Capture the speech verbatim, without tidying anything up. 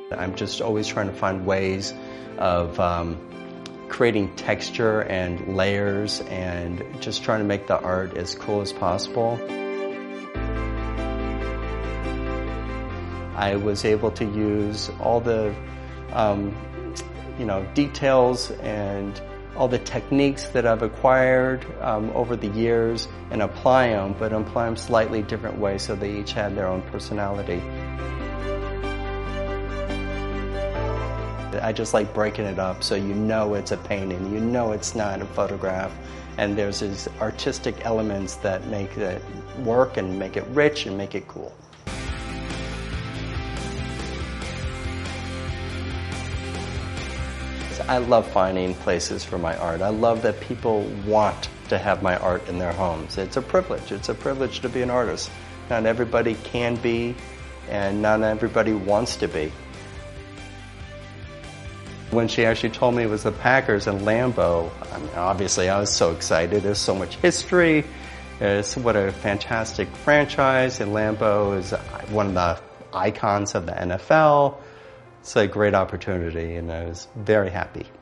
I'm just always trying to find ways of um, creating texture and layers and just trying to make the art as cool as possible. I was able to use all the um, you know, details and all the techniques that I've acquired um, over the years and apply them, but apply them slightly different ways so they each had their own personality. I just like breaking it up so you know it's a painting, you know it's not a photograph, and there's these artistic elements that make it work and make it rich and make it cool. I love finding places for my art. I love that people want to have my art in their homes. It's a privilege. It's a privilege to be an artist. Not everybody can be, and not everybody wants to be. When she actually told me it was the Packers and Lambeau, I mean, obviously I was so excited. There's so much history. It's what a fantastic franchise, and Lambeau is one of the icons of the N F L. It's a great opportunity, and I was very happy.